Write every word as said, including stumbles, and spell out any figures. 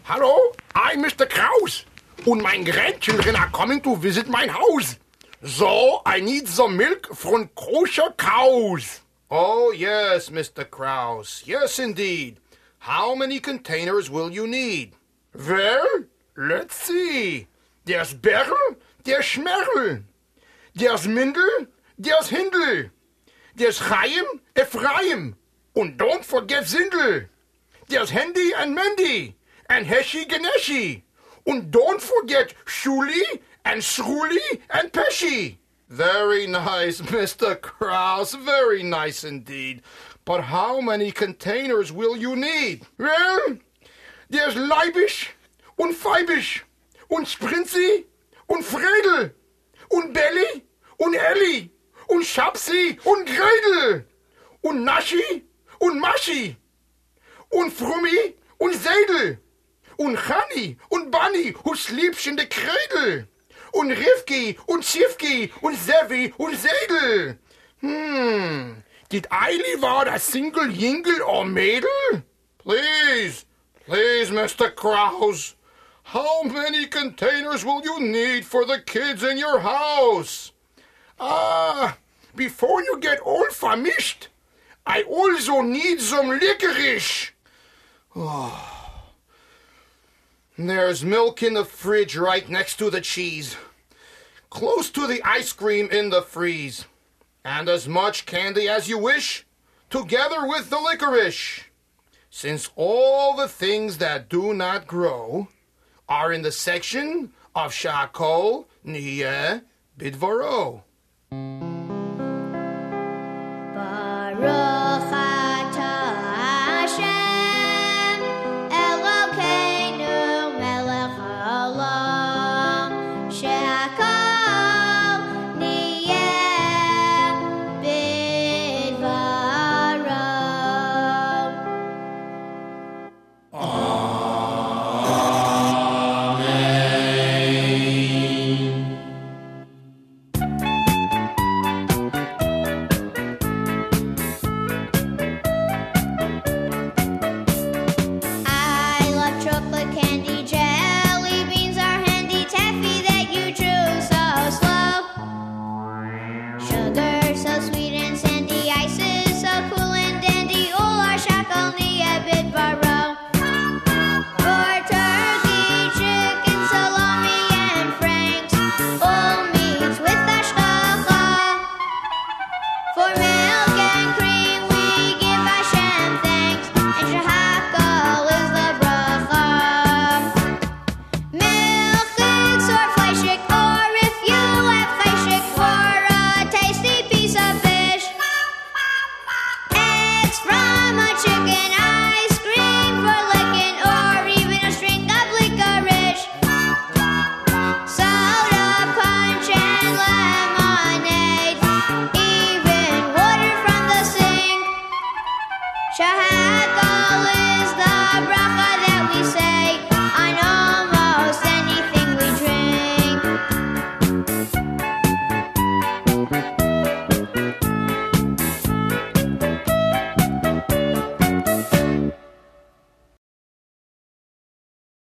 Hello, I'm Mister Kraus, and my grandchildren are coming to visit my house. So, I need some milk from kosher cows. Oh, yes, Mister Kraus. Yes, indeed. How many containers will you need? Well, let's see. There's Berl, there's Schmerl. There's Mindel, there's Hindel. There's Chaim, Ephraim. And don't forget Zindel. There's Hendy and Mendy. And Heshi Ganeshi. And don't forget Shuli and Shruli and Pesci. Very nice, Mister Kraus. Very nice indeed. But how many containers will you need? Well, there's Leibisch und Feibisch und Sprinzi und Fredel und Belli und Elli und Schapsi und Gredel und Naschi und Maschi und Frummi und Seidel und Chani und Bunny who sleeps in the cradle und Rivki und Sivki und Sevi und Seidel. Hmm, did I leave out a single Jingle or Mädel? Please, please, Mister Kraus. How many containers will you need for the kids in your house? Ah, before you get all vermischt, I also need some licorice. Oh. There's milk in the fridge right next to the cheese, close to the ice cream in the freeze, and as much candy as you wish, together with the licorice. Since all the things that do not grow are in the section of Shakol Nieh Bidvaro.